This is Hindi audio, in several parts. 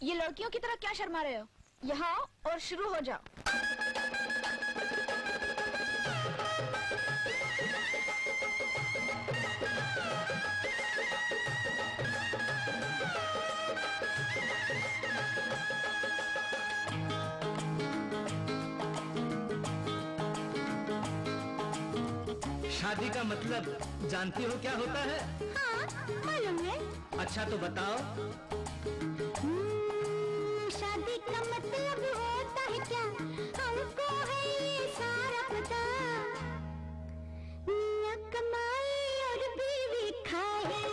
ये लड़कियों की तरह क्या शर्मा रहे हो? यहाँ आओ और शुरू हो जाओ। शादी का मतलब जानती हो क्या होता है? हाँ, मालूम है। अच्छा तो बताओ। शादी का मतलब होता है क्या? हमको है ये सारा पता। मियां कमाए और बीवी खाए।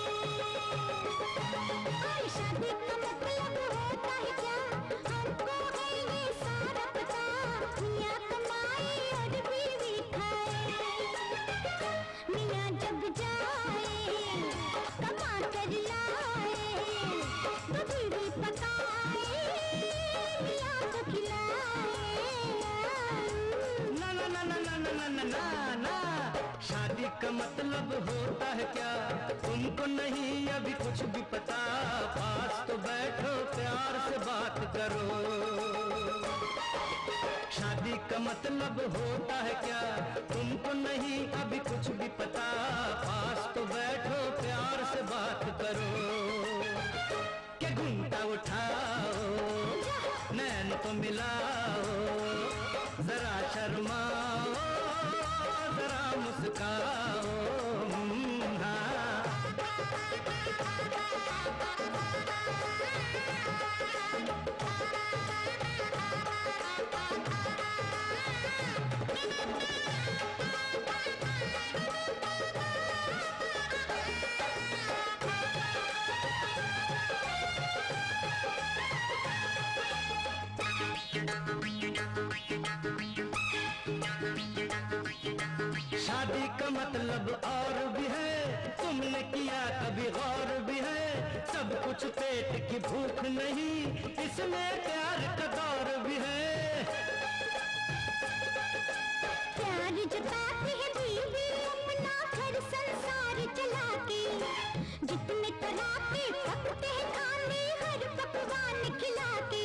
और शादी का मतलब होता है क्या? हमको है ये सारा पता। मियां कमाए और बीवी खाए। मियां जब जाए कमा कर लाए, तो बीवी पकाए मियां को खिलाए। ना ना ना ना ना ना ना ना ना ना, शादी का मतलब होता है क्या? तुमको नहीं अभी कुछ भी पता। पास तो बैठो प्यार से बात करो। शादी का मतलब होता है क्या? तुमको नहीं अभी कुछ भी पता। पास तो बैठो प्यार से बात करो। क्या घूंघटा उठाओ, नैन तो मिलाओ, जरा शर्माओ, जरा मुस्काओ। हाँ। शादी का मतलब और भी है, तुमने किया कभी गौर भी है। सब कुछ पेट की भूख नहीं, इसमें प्यार का दौर भी है। प्यार जताती है बीवी अपना घर संसार चला के। जितने तरह के पकते हैं खाने हर पकवान खिला के।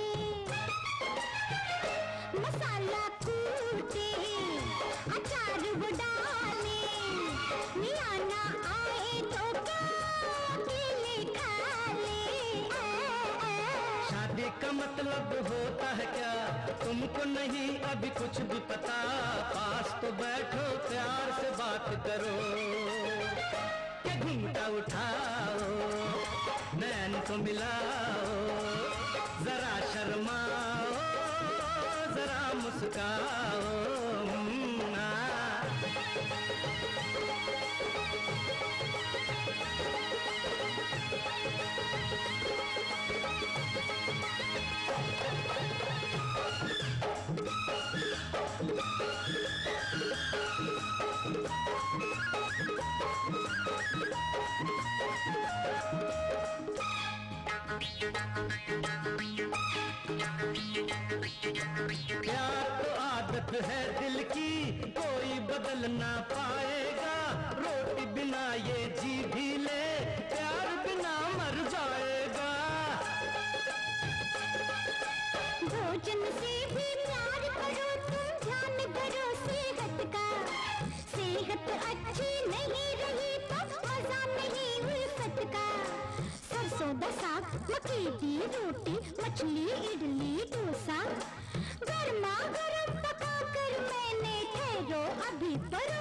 मसाला कूटे अचार वो डाले, मियां ना आए तो क्या अकेले खा ले। शादी का मतलब होता है क्या? तुमको नहीं अभी कुछ भी पता। पास तो बैठो प्यार से बात करो। क्या घूंघटा उठाओ, नैन तो मिलाओ, जरा शर्माओ, जरा मुस्काओ। प्यार तो आदत है दिल की, कोई बदल ना पाएगा। रोटी बिना ये जी भी ले, प्यार बिना मर जाएगा। भोजन से भी प्यार करो तुम, ध्यान करो सेहत का। सेहत अच्छी नहीं रही तो मजा नहीं उल्फत का। सरसों दा साग, मक्की की रोटी, मछली, इडली, डोसा, गर्मा गर्म पका कर मैंने ठहरो अभी पर